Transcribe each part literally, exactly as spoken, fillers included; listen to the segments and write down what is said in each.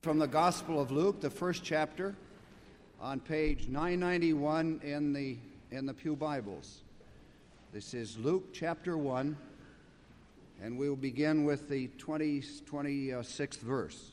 From the Gospel of Luke, the first chapter, on page nine ninety-one in the in the Pew Bibles. This is Luke chapter one, and we will begin with the twenty, twenty-sixth verse.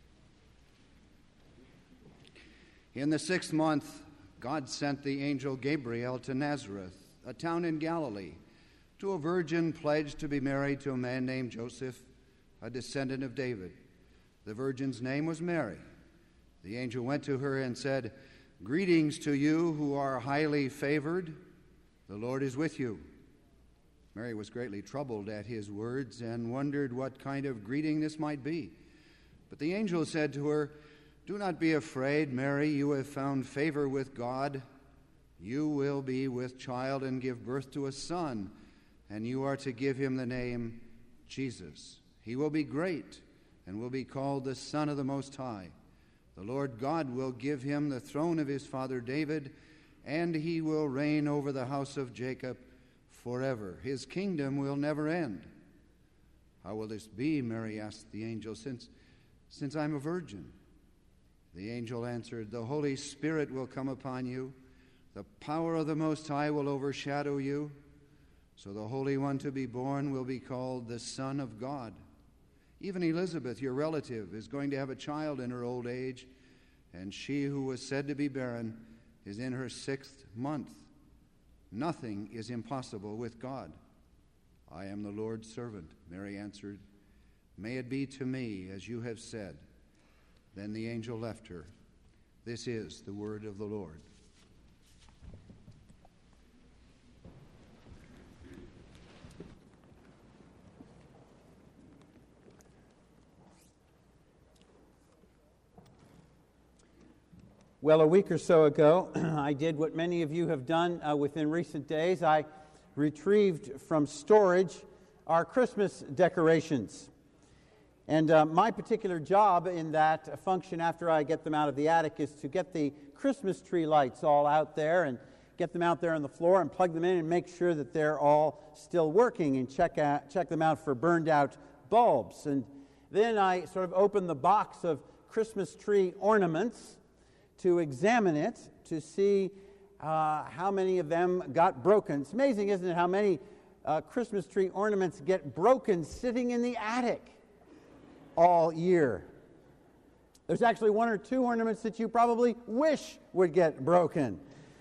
In the sixth month, God sent the angel Gabriel to Nazareth, a town in Galilee, to a virgin pledged to be married to a man named Joseph, a descendant of David. The virgin's name was Mary. The angel went to her and said, "Greetings to you who are highly favored. The Lord is with you." Mary was greatly troubled at his words and wondered what kind of greeting this might be. But the angel said to her, "Do not be afraid, Mary. You have found favor with God. You will be with child and give birth to a son, and you are to give him the name Jesus. He will be great and will be called the Son of the Most High. The Lord God will give him the throne of his father David, and he will reign over the house of Jacob forever. His kingdom will never end." "How will this be?" Mary asked the angel, since, since I'm a virgin." The angel answered, "The Holy Spirit will come upon you. The power of the Most High will overshadow you. So the Holy One to be born will be called the Son of God. Even Elizabeth, your relative, is going to have a child in her old age, and she who was said to be barren is in her sixth month. Nothing is impossible with God." "I am the Lord's servant," Mary answered. "May it be to me as you have said." Then the angel left her. This is the word of the Lord. Well, a week or so ago, I did what many of you have done uh, within recent days. I retrieved from storage our Christmas decorations. And uh, my particular job in that function after I get them out of the attic is to get the Christmas tree lights all out there and get them out there on the floor and plug them in and make sure that they're all still working and check out, check them out for burned out bulbs. And then I sort of open the box of Christmas tree ornaments to examine it, to see uh, how many of them got broken. It's amazing, isn't it, how many uh, Christmas tree ornaments get broken sitting in the attic all year. There's actually one or two ornaments that you probably wish would get broken.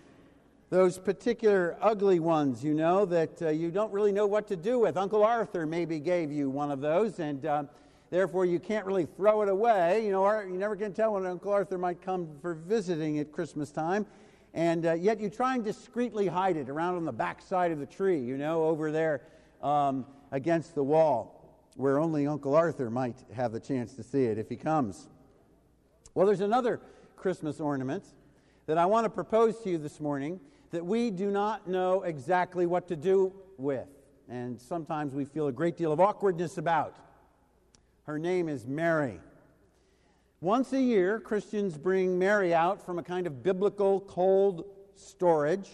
Those particular ugly ones, you know, that uh, you don't really know what to do with. Uncle Arthur maybe gave you one of those, and uh, therefore, you can't really throw it away. You know, you never can tell when Uncle Arthur might come for visiting at Christmas time. And uh, yet you try and discreetly hide it around on the back side of the tree, you know, over there um, against the wall, where only Uncle Arthur might have the chance to see it if he comes. Well, there's another Christmas ornament that I want to propose to you this morning that we do not know exactly what to do with. And sometimes we feel a great deal of awkwardness about. Her name is Mary. Once a year, Christians bring Mary out from a kind of biblical cold storage,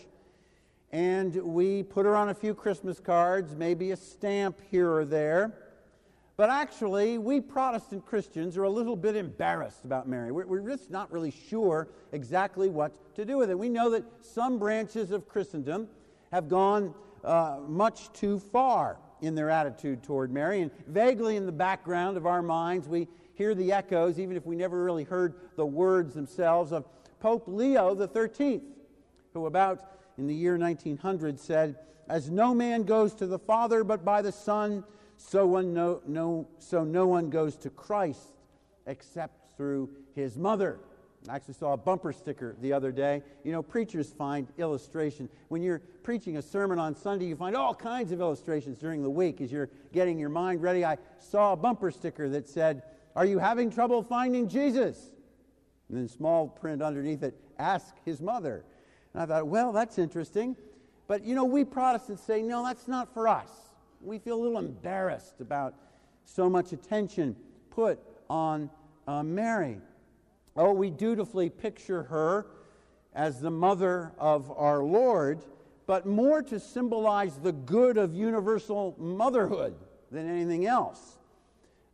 and we put her on a few Christmas cards, maybe a stamp here or there. But actually, we Protestant Christians are a little bit embarrassed about Mary. We're, we're just not really sure exactly what to do with it. We know that some branches of Christendom have gone uh, much too far in their attitude toward Mary, and vaguely in the background of our minds we hear the echoes, even if we never really heard the words themselves, of Pope Leo the thirteenth, who about in the year nineteen hundred said, "As no man goes to the Father but by the Son, so one no, no, so no one goes to Christ except through his mother." I actually saw a bumper sticker the other day. You know, preachers find illustration. When you're preaching a sermon on Sunday, you find all kinds of illustrations during the week as you're getting your mind ready. I saw a bumper sticker that said, "Are you having trouble finding Jesus?" And then small print underneath it, "Ask his mother." And I thought, well, that's interesting. But, you know, we Protestants say, no, that's not for us. We feel a little embarrassed about so much attention put on uh, Mary. Oh, we dutifully picture her as the mother of our Lord, but more to symbolize the good of universal motherhood than anything else.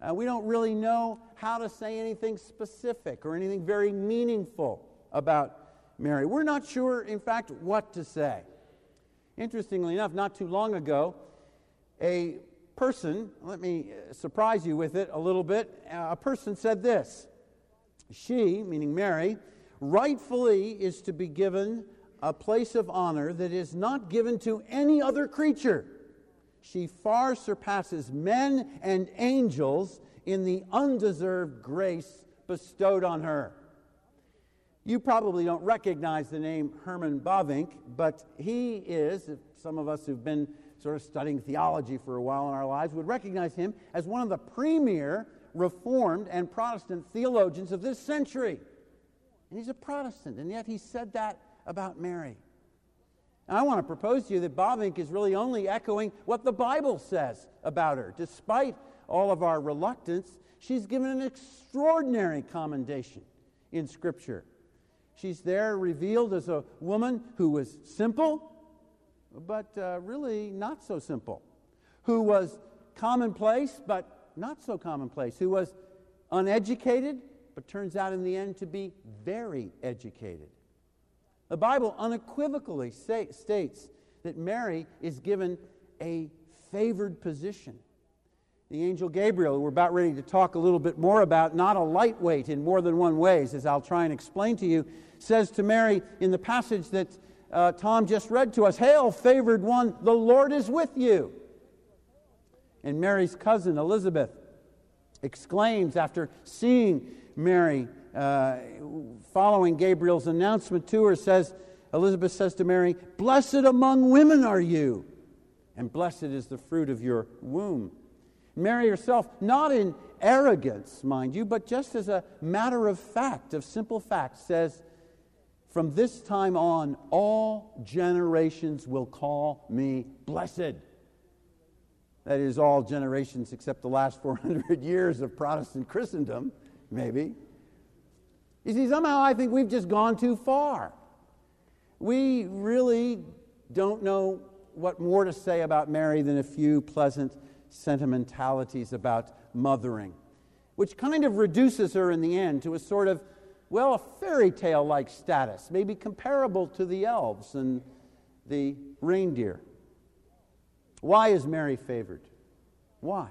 Uh, we don't really know how to say anything specific or anything very meaningful about Mary. We're not sure, in fact, what to say. Interestingly enough, not too long ago, a person, let me surprise you with it a little bit, a person said this: she, meaning Mary, rightfully is to be given a place of honor that is not given to any other creature. She far surpasses men and angels in the undeserved grace bestowed on her. You probably don't recognize the name Herman Bavinck, but he is, if some of us who've been sort of studying theology for a while in our lives would recognize him as one of the premier Reformed and Protestant theologians of this century. And he's a Protestant, and yet he said that about Mary. And I want to propose to you that Bavinck is really only echoing what the Bible says about her. Despite all of our reluctance, she's given an extraordinary commendation in Scripture. She's there revealed as a woman who was simple, but uh, really not so simple, who was commonplace, but not so commonplace, who was uneducated, but turns out in the end to be very educated. The Bible unequivocally say, states that Mary is given a favored position. The angel Gabriel, who we're about ready to talk a little bit more about, not a lightweight in more than one ways, as I'll try and explain to you, says to Mary in the passage that uh, Tom just read to us, "Hail, favored one, the Lord is with you." And Mary's cousin Elizabeth exclaims after seeing Mary, uh, following Gabriel's announcement to her, says, Elizabeth says to Mary, "Blessed among women are you, and blessed is the fruit of your womb." Mary herself, not in arrogance, mind you, but just as a matter of fact, of simple fact, says, "From this time on, all generations will call me blessed." That is, all generations except the last four hundred years of Protestant Christendom, maybe. You see, somehow I think we've just gone too far. We really don't know what more to say about Mary than a few pleasant sentimentalities about mothering, which kind of reduces her in the end to a sort of, well, a fairy tale-like status, maybe comparable to the elves and the reindeer. Why is Mary favored? Why?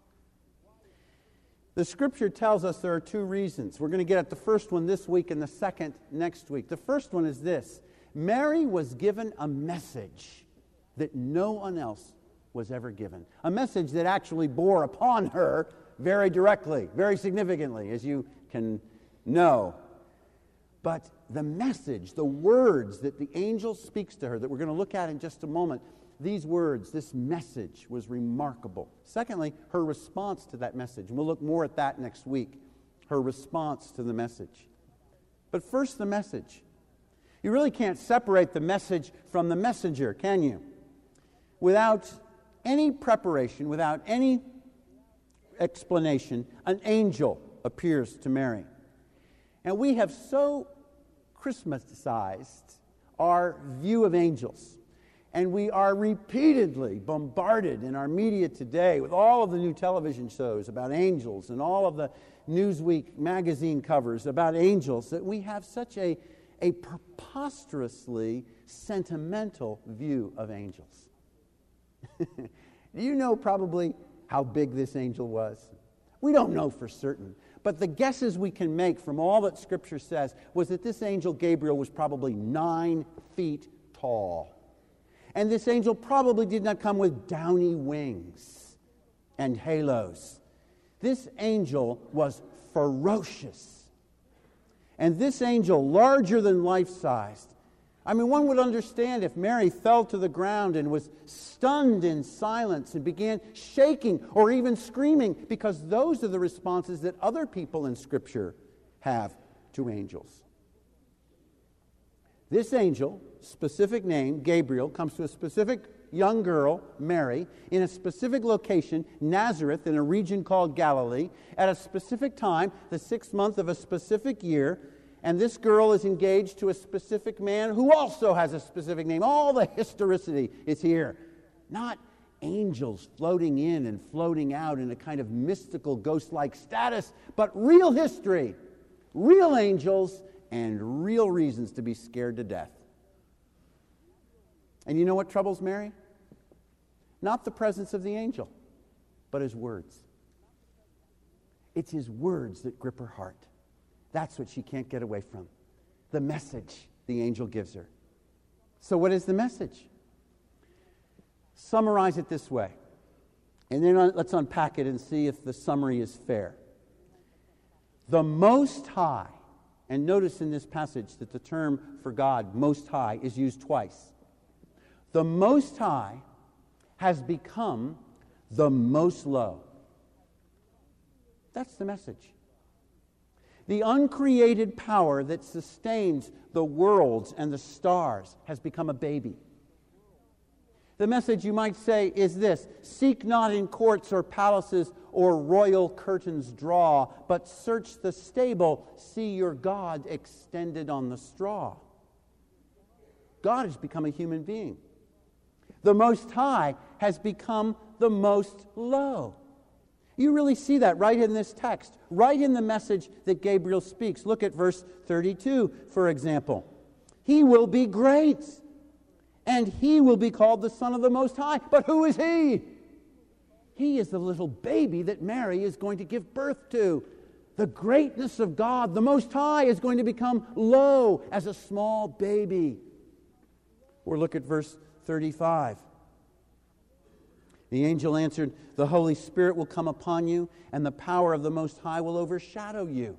The Scripture tells us there are two reasons. We're going to get at the first one this week and the second next week. The first one is this: Mary was given a message that no one else was ever given. A message that actually bore upon her very directly, very significantly, as you can know. But the message, the words that the angel speaks to her, that we're going to look at in just a moment, these words, this message was remarkable. Secondly, her response to that message. And we'll look more at that next week. Her response to the message. But first, the message. You really can't separate the message from the messenger, can you? Without any preparation, without any explanation, an angel appears to Mary. And we have so Christmasized our view of angels. And we are repeatedly bombarded in our media today with all of the new television shows about angels and all of the Newsweek magazine covers about angels that we have such a, a preposterously sentimental view of angels. Do you know probably how big this angel was? We don't know for certain. But the guesses we can make from all that Scripture says was that this angel Gabriel was probably nine feet tall. And this angel probably did not come with downy wings and halos. This angel was ferocious. And this angel, larger than life-sized. I mean, one would understand if Mary fell to the ground and was stunned in silence and began shaking or even screaming, because those are the responses that other people in Scripture have to angels. This angel, specific name, Gabriel, comes to a specific young girl, Mary, in a specific location, Nazareth, in a region called Galilee, at a specific time, the sixth month of a specific year, and this girl is engaged to a specific man who also has a specific name. All the historicity is here. Not angels floating in and floating out in a kind of mystical, ghost-like status, but real history, real angels, and real reasons to be scared to death. And you know what troubles Mary? Not the presence of the angel, but his words. It's his words that grip her heart. That's what she can't get away from. The message the angel gives her. So what is the message? Summarize it this way. And then let's unpack it and see if the summary is fair. The Most High, and notice in this passage that the term for God, Most High, is used twice. The Most High has become the Most Low. That's the message. The uncreated power that sustains the worlds and the stars has become a baby. The message, you might say, is this: seek not in courts or palaces or royal curtains draw, but search the stable, see your God extended on the straw. God has become a human being. The Most High has become the Most Low. You really see that right in this text, right in the message that Gabriel speaks. Look at verse thirty-two, for example. He will be great, and he will be called the Son of the Most High. But who is he? He is the little baby that Mary is going to give birth to. The greatness of God, the Most High, is going to become low as a small baby. Or look at verse thirty-five. The angel answered, the Holy Spirit will come upon you, and the power of the Most High will overshadow you.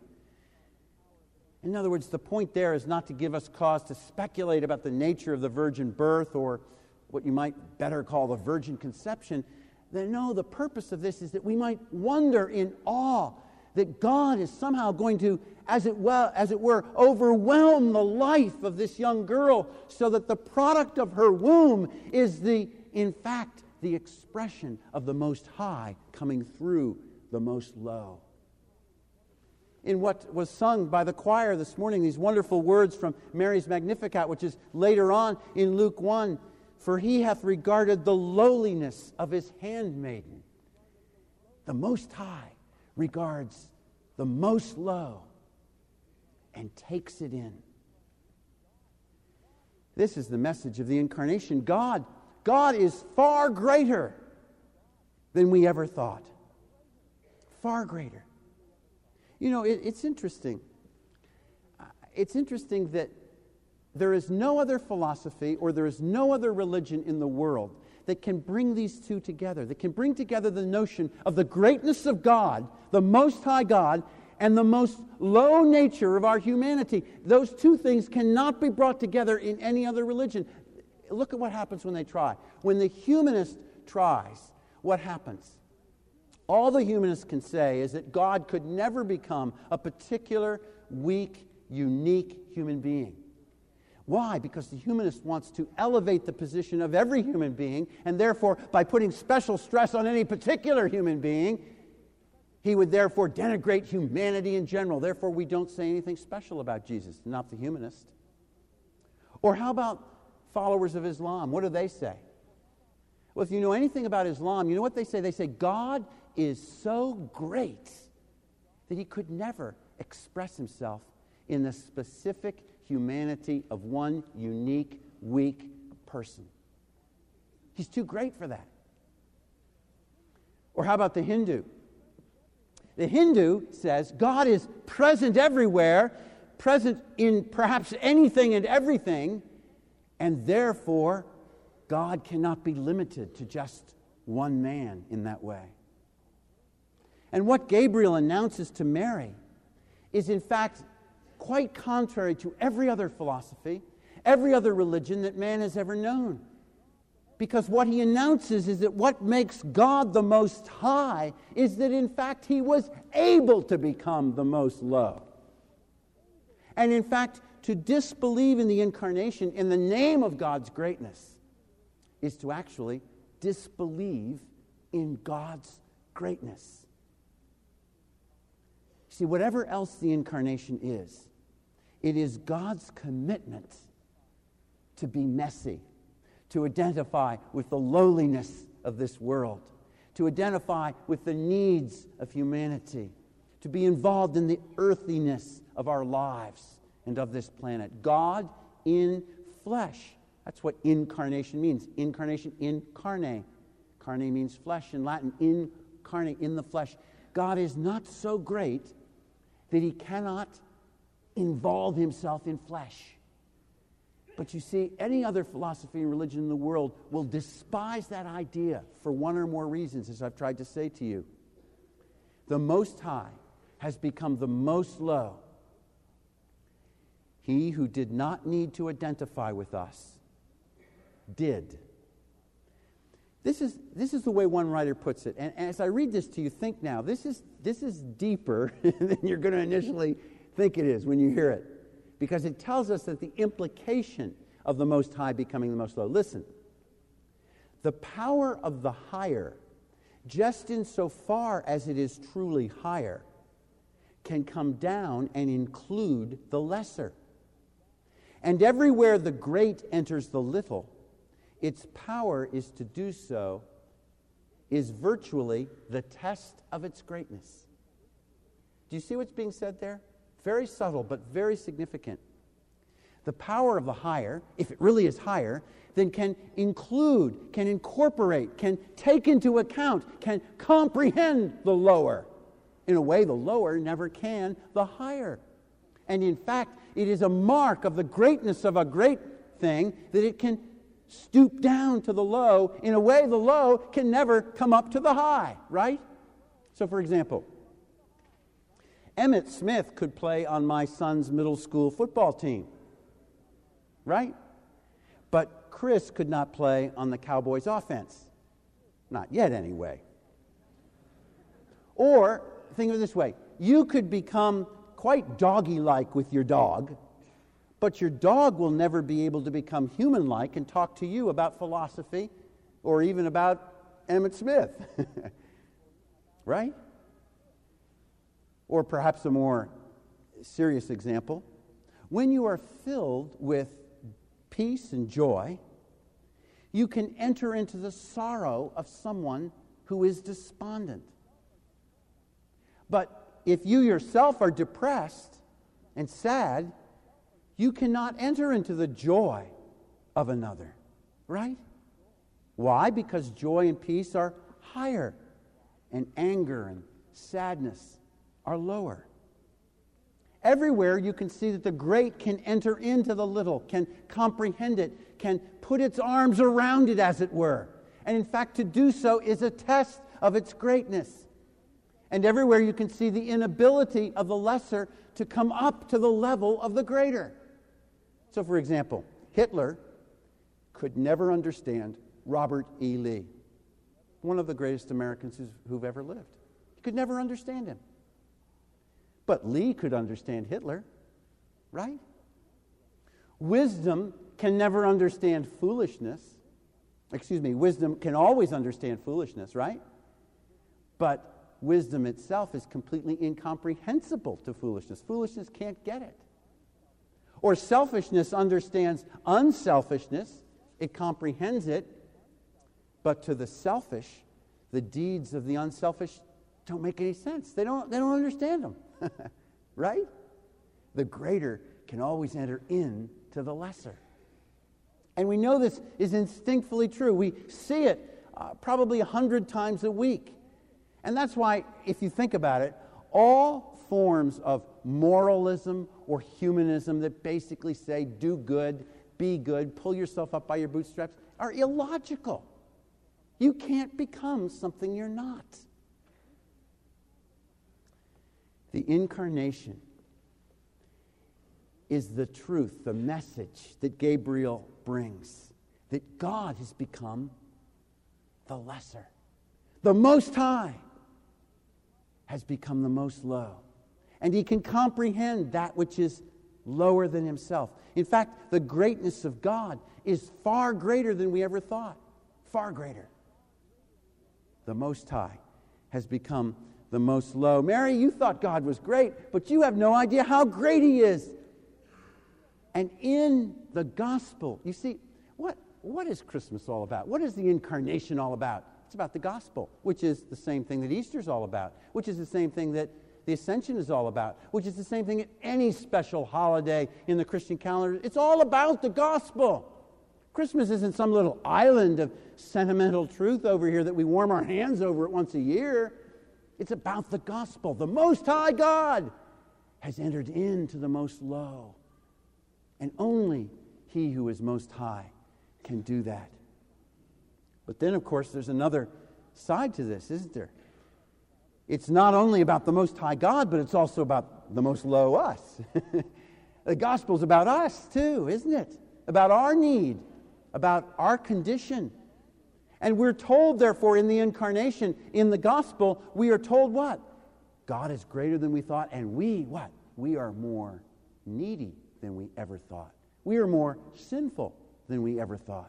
In other words, the point there is not to give us cause to speculate about the nature of the virgin birth or what you might better call the virgin conception. No, the purpose of this is that we might wonder in awe that God is somehow going to, as it, well, as it were, overwhelm the life of this young girl so that the product of her womb is the, in fact, the expression of the Most High coming through the Most Low. In what was sung by the choir this morning, these wonderful words from Mary's Magnificat, which is later on in Luke one, for he hath regarded the lowliness of his handmaiden. The Most High regards the most low and takes it in. This is the message of the incarnation. God, God is far greater than we ever thought. Far greater. You know, it, it's interesting. It's interesting that there is no other philosophy or there is no other religion in the world that can bring these two together, that can bring together the notion of the greatness of God, the Most High God, and the most low nature of our humanity. Those two things cannot be brought together in any other religion. Look at what happens when they try. When the humanist tries, what happens? All the humanists can say is that God could never become a particular, weak, unique human being. Why? Because the humanist wants to elevate the position of every human being, and therefore, by putting special stress on any particular human being, he would therefore denigrate humanity in general. Therefore, we don't say anything special about Jesus, not the humanist. Or how about followers of Islam? What do they say? Well, if you know anything about Islam, you know what they say? They say, God is so great that he could never express himself in the specific humanity of one unique, weak person. He's too great for that. Or how about the Hindu? The Hindu says God is present everywhere, present in perhaps anything and everything, and therefore God cannot be limited to just one man in that way. And what Gabriel announces to Mary is in fact quite contrary to every other philosophy, every other religion that man has ever known. Because what he announces is that what makes God the Most High is that in fact he was able to become the most low. And in fact, to disbelieve in the incarnation in the name of God's greatness is to actually disbelieve in God's greatness. See, whatever else the incarnation is, it is God's commitment to be messy, to identify with the lowliness of this world, to identify with the needs of humanity, to be involved in the earthiness of our lives and of this planet. God in flesh. That's what incarnation means. Incarnation, incarne. Carne means flesh in Latin. Incarnate, in the flesh. God is not so great that he cannot involve himself in flesh. But you see, any other philosophy and religion in the world will despise that idea for one or more reasons, as I've tried to say to you. The Most High has become the most low. He who did not need to identify with us did. This is, this is the way one writer puts it. And as I read this to you, think now, this is, this is deeper than you're going to initially think it is when you hear it. Because it tells us that the implication of the Most High becoming the most low. Listen, the power of the higher, just insofar as it is truly higher, can come down and include the lesser. And everywhere the great enters the little, its power is to do so, is virtually the test of its greatness. Do you see what's being said there? Very subtle, but very significant. The power of the higher, if it really is higher, then can include, can incorporate, can take into account, can comprehend the lower. In a way, the lower never can the higher. And in fact, it is a mark of the greatness of a great thing that it can stoop down to the low. In a way, the low can never come up to the high, right? So, for example, Emmitt Smith could play on my son's middle school football team, right? But Chris could not play on the Cowboys' offense. Not yet, anyway. Or, think of it this way. You could become quite doggy-like with your dog, but your dog will never be able to become human-like and talk to you about philosophy or even about Emmitt Smith. Right? Or perhaps a more serious example. When you are filled with peace and joy, you can enter into the sorrow of someone who is despondent. But if you yourself are depressed and sad, you cannot enter into the joy of another, right? Why? Because joy and peace are higher, and anger and sadness are lower. Everywhere you can see that the great can enter into the little, can comprehend it, can put its arms around it, as it were. And in fact, to do so is a test of its greatness. And everywhere you can see the inability of the lesser to come up to the level of the greater. So, for example, Hitler could never understand Robert E. Lee, one of the greatest Americans who've ever lived. He could never understand him. But Lee could understand Hitler, right? Wisdom can never understand foolishness. Excuse me, wisdom can always understand foolishness, right? But wisdom itself is completely incomprehensible to foolishness. Foolishness can't get it. Or selfishness understands unselfishness. It comprehends it. But to the selfish, the deeds of the unselfish don't make any sense. They don't, they don't understand them. Right? The greater can always enter into the lesser. And we know this is instinctively true. We see it uh, probably a hundred times a week. And that's why, if you think about it, all forms of moralism or humanism that basically say, do good, be good, pull yourself up by your bootstraps, are illogical. You can't become something you're not. The incarnation is the truth, the message that Gabriel brings, that God has become the lesser. The Most High has become the most low. And he can comprehend that which is lower than himself. In fact, the greatness of God is far greater than we ever thought. Far greater. The Most High has become the most low. Mary, you thought God was great, but you have no idea how great he is. And in the gospel, you see, what, what is Christmas all about? What is the incarnation all about? It's about the gospel, which is the same thing that Easter's all about, which is the same thing that the Ascension is all about, which is the same thing at any special holiday in the Christian calendar. It's all about the gospel. Christmas isn't some little island of sentimental truth over here that we warm our hands over it once a year. It's about the gospel. The Most High God has entered into the most low. And only He who is most high can do that. But then, of course, there's another side to this, isn't there? It's not only about the Most High God, but it's also about the most low us. The gospel's about us, too, isn't it? About our need, about our condition. And we're told, therefore, in the incarnation, in the gospel, we are told what? God is greater than we thought, and we, what? We are more needy than we ever thought. We are more sinful than we ever thought.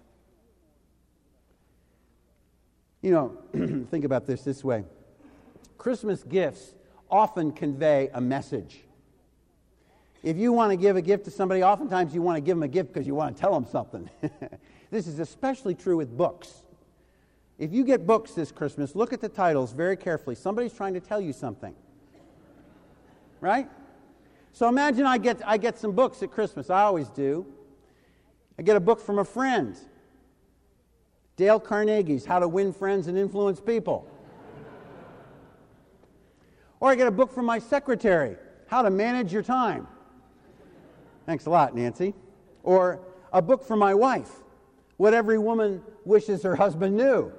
You know, think about this this way. Christmas gifts often convey a message. If you want to give a gift to somebody, oftentimes you want to give them a gift because you want to tell them something. This is especially true with books. If you get books this Christmas, look at the titles very carefully. Somebody's trying to tell you something. Right? So imagine I get, I get some books at Christmas. I always do. I get a book from a friend. Dale Carnegie's How to Win Friends and Influence People. Or I get a book from my secretary, How to Manage Your Time. Thanks a lot, Nancy. Or a book from my wife, What Every Woman Wishes Her Husband Knew.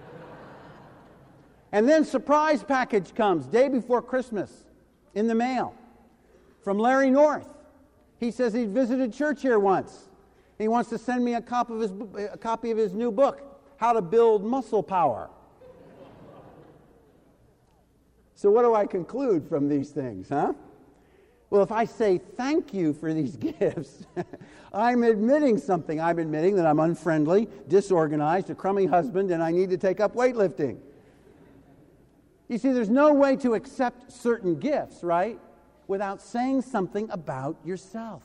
And then surprise package comes day before Christmas in the mail from Larry North. He says he visited church here once. He wants to send me a copy of his, a copy of his new book, How to Build Muscle Power. So what do I conclude from these things, huh? Well, if I say thank you for these gifts, I'm admitting something. I'm admitting that I'm unfriendly, disorganized, a crummy husband, and I need to take up weightlifting. You see, there's no way to accept certain gifts, right, without saying something about yourself.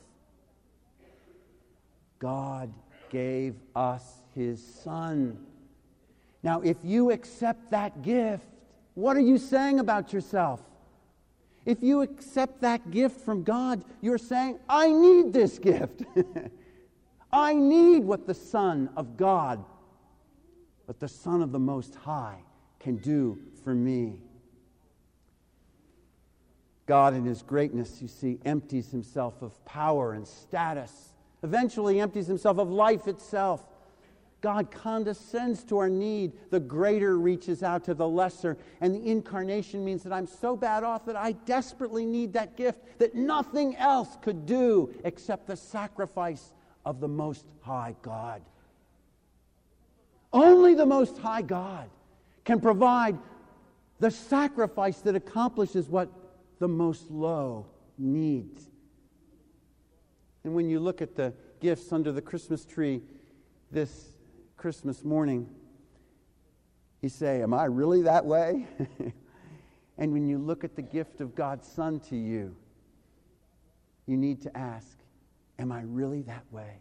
God gave us His Son. Now, if you accept that gift, what are you saying about yourself? If you accept that gift from God, you're saying, I need this gift. I need what the Son of God, what the Son of the Most High can do for me. God in His greatness, you see, empties Himself of power and status. Eventually empties Himself of life itself. God condescends to our need. The greater reaches out to the lesser. And the incarnation means that I'm so bad off that I desperately need that gift that nothing else could do except the sacrifice of the Most High God. Only the Most High God can provide the sacrifice that accomplishes what the most low needs. And when you look at the gifts under the Christmas tree this Christmas morning, you say, am I really that way? And when you look at the gift of God's Son to you, you need to ask, am I really that way?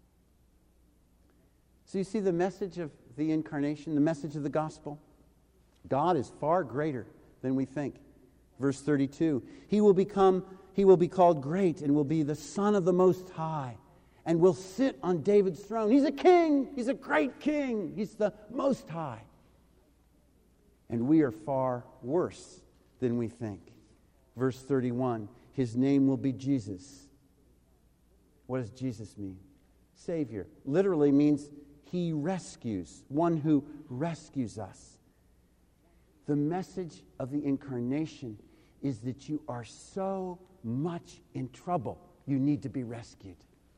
So you see the message of the incarnation, the message of the gospel? God is far greater than we think. Verse thirty-two, He will become, He will be called great and will be the Son of the Most High and will sit on David's throne. He's a king. He's a great king. He's the Most High. And we are far worse than we think. Verse thirty-one, His name will be Jesus. What does Jesus mean? Savior. Literally means He rescues, one who rescues us. The message of the incarnation is that you are so much in trouble, you need to be rescued.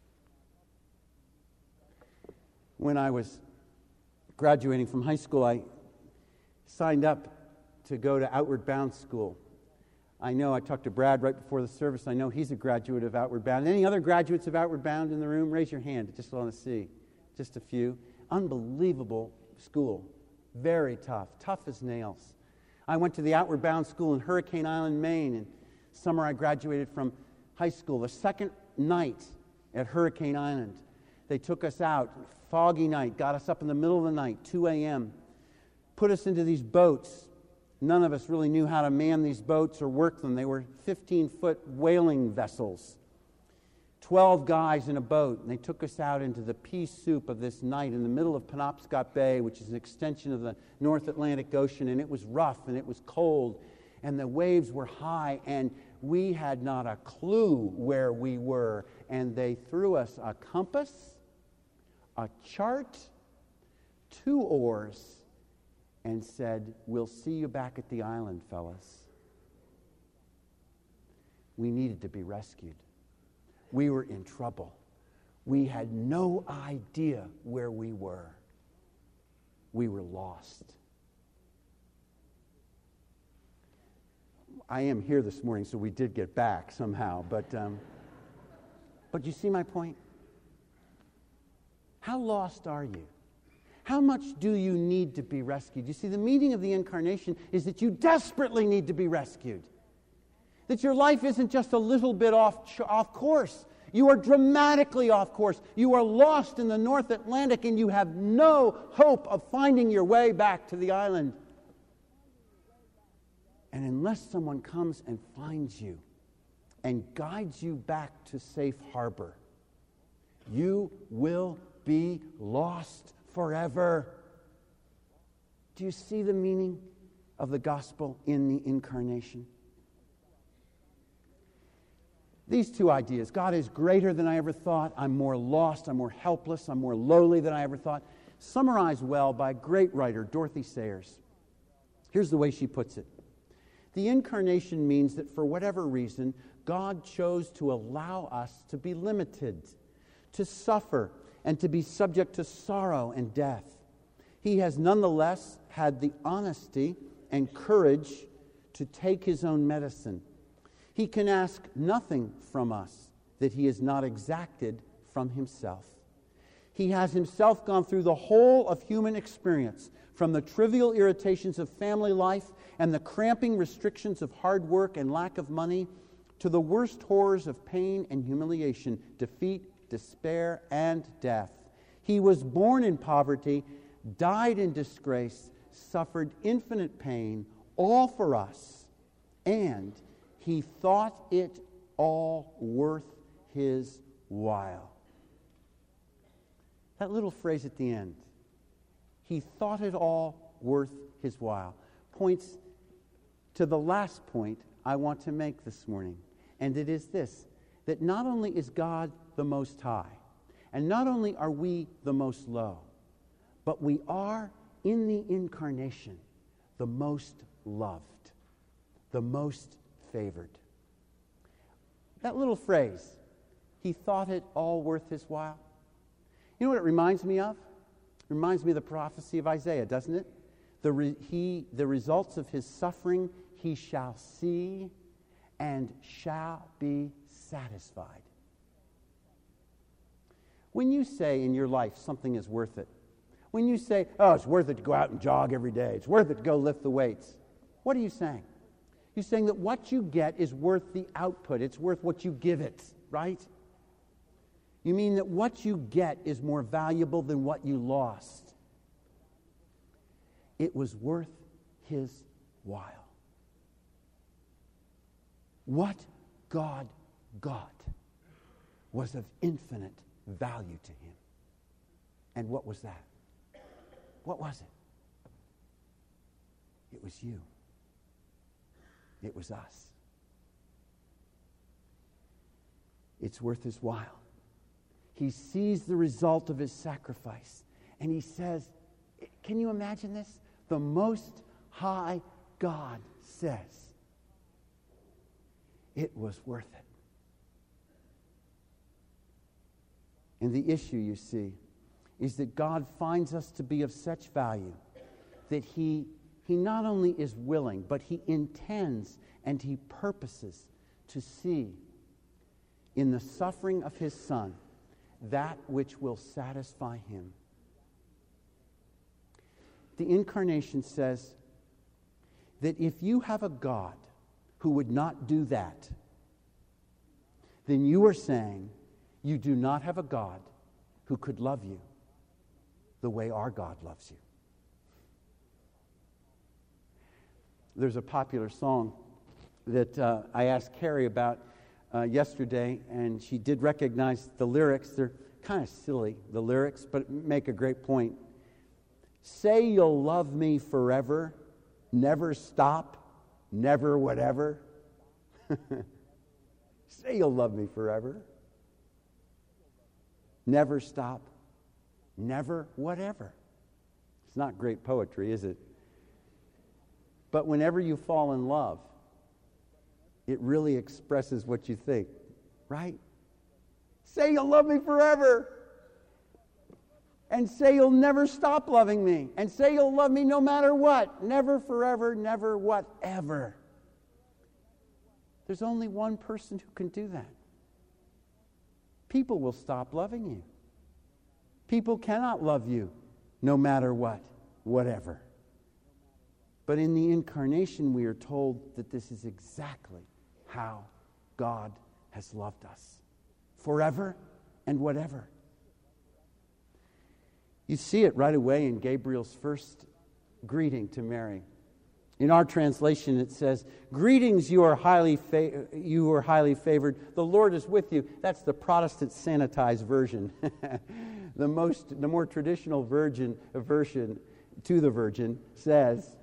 When I was graduating from high school, I signed up to go to Outward Bound School. I know I talked to Brad right before the service. I know he's a graduate of Outward Bound. Any other graduates of Outward Bound in the room? Raise your hand. I just want to see. Just a few. Unbelievable school. Very tough. Tough as nails. I went to the Outward Bound School in Hurricane Island, Maine. In summer, I graduated from high school. The second night at Hurricane Island, they took us out. Foggy night. Got us up in the middle of the night, two a.m. put us into these boats. None of us really knew how to man these boats or work them. They were fifteen-foot whaling vessels. Twelve guys in a boat, and they took us out into the pea soup of this night in the middle of Penobscot Bay, which is an extension of the North Atlantic Ocean, and it was rough, and it was cold, and the waves were high, and we had not a clue where we were. And they threw us a compass, a chart, two oars, and said, "We'll see you back at the island, fellas." We needed to be rescued. We were in trouble. We had no idea where we were. We were lost. I am here this morning, so we did get back somehow. But, um, but you see my point? How lost are you? How much do you need to be rescued? You see, the meaning of the incarnation is that you desperately need to be rescued. That your life isn't just a little bit off, off course. You are dramatically off course. You are lost in the North Atlantic, and you have no hope of finding your way back to the island. And unless someone comes and finds you and guides you back to safe harbor, you will be lost forever. Do you see the meaning of the gospel in the incarnation? These two ideas, God is greater than I ever thought, I'm more lost, I'm more helpless, I'm more lowly than I ever thought, summarized well by a great writer, Dorothy Sayers. Here's the way she puts it. The incarnation means that for whatever reason, God chose to allow us to be limited, to suffer, and to be subject to sorrow and death. He has nonetheless had the honesty and courage to take his own medicine. He can ask nothing from us that he has not exacted from himself. He has himself gone through the whole of human experience, from the trivial irritations of family life and the cramping restrictions of hard work and lack of money, to the worst horrors of pain and humiliation, defeat, despair, and death. He was born in poverty, died in disgrace, suffered infinite pain, all for us, and he thought it all worth his while. That little phrase at the end, he thought it all worth his while, points to the last point I want to make this morning. And it is this, that not only is God the Most High, and not only are we the most low, but we are, in the incarnation, the most loved, the most favored. That little phrase, he thought it all worth his while. You know what it reminds me of? It reminds me of the prophecy of Isaiah, doesn't it? The, re- he, the results of his suffering he shall see and shall be satisfied. When you say in your life something is worth it, when you say, oh, it's worth it to go out and jog every day, it's worth it to go lift the weights, what are you saying? You're saying that what you get is worth the output. It's worth what you give it, right? You mean that what you get is more valuable than what you lost. It was worth his while. What God got was of infinite value to him. And what was that? What was it? It was you. It was us. It's worth his while. He sees the result of his sacrifice, and he says, can you imagine this? The Most High God says, it was worth it. And the issue, you see, is that God finds us to be of such value that he He not only is willing, but he intends and he purposes to see in the suffering of his Son that which will satisfy him. The incarnation says that if you have a God who would not do that, then you are saying you do not have a God who could love you the way our God loves you. There's a popular song that uh, I asked Carrie about uh, yesterday, and she did recognize the lyrics. They're kind of silly, the lyrics, but make a great point. Say you'll love me forever, never stop, never whatever. Say you'll love me forever, never stop, never whatever. It's not great poetry, is it? But whenever you fall in love, it really expresses what you think, right? Say you'll love me forever. And say you'll never stop loving me. And say you'll love me no matter what. Never forever, never whatever. There's only one person who can do that. People will stop loving you. People cannot love you no matter what, whatever. But in the incarnation, we are told that this is exactly how God has loved us. Forever and whatever. You see it right away in Gabriel's first greeting to Mary. In our translation, it says, "Greetings, you are highly fa- you are highly favored. The Lord is with you." That's the Protestant sanitized version. the most, the more traditional virgin version to the Virgin says,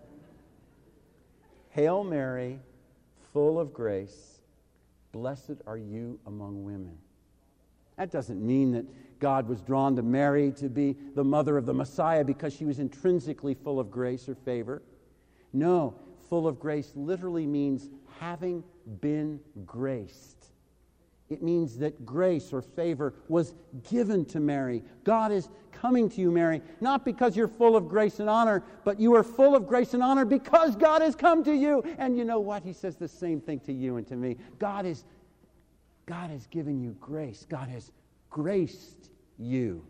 "Hail Mary, full of grace, blessed are you among women." That doesn't mean that God was drawn to Mary to be the mother of the Messiah because she was intrinsically full of grace or favor. No, full of grace literally means having been graced. It means that grace or favor was given to Mary. God is coming to you, Mary, not because you're full of grace and honor, but you are full of grace and honor because God has come to you. And you know what? He says the same thing to you and to me. God is God has given you grace. God has graced you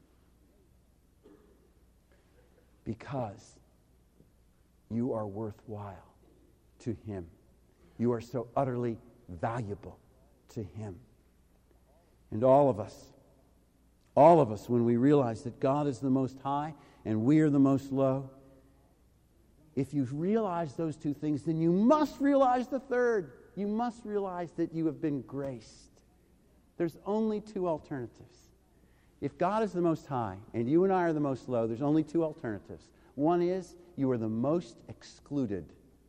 because you are worthwhile to Him. You are so utterly valuable to Him. And all of us, all of us, when we realize that God is the Most High and we are the most low, if you realize those two things, then you must realize the third. You must realize that you have been graced. There's only two alternatives. If God is the Most High and you and I are the most low, there's only two alternatives. One is you are the most excluded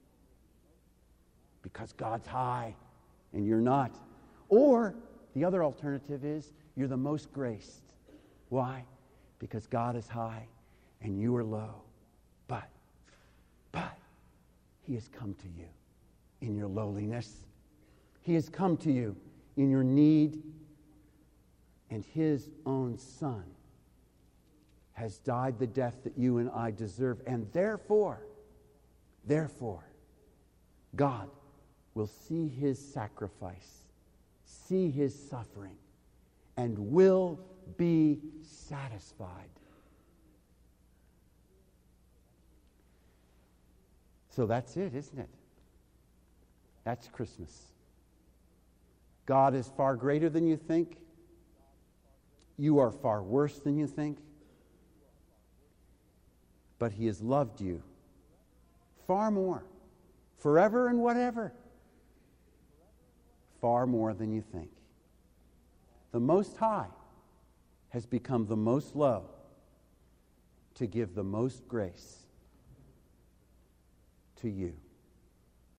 because God's high and you're not. Or the other alternative is you're the most graced. Why? Because God is high and you are low. But, but, He has come to you in your lowliness. He has come to you in your need. And His own Son has died the death that you and I deserve. And therefore, therefore, God will see His sacrifice, see His suffering, and will be satisfied. So that's it, isn't it? That's Christmas. God is far greater than you think. You are far worse than you think. But He has loved you far more, forever and whatever, far more than you think. The Most High has become the most low to give the most grace to you.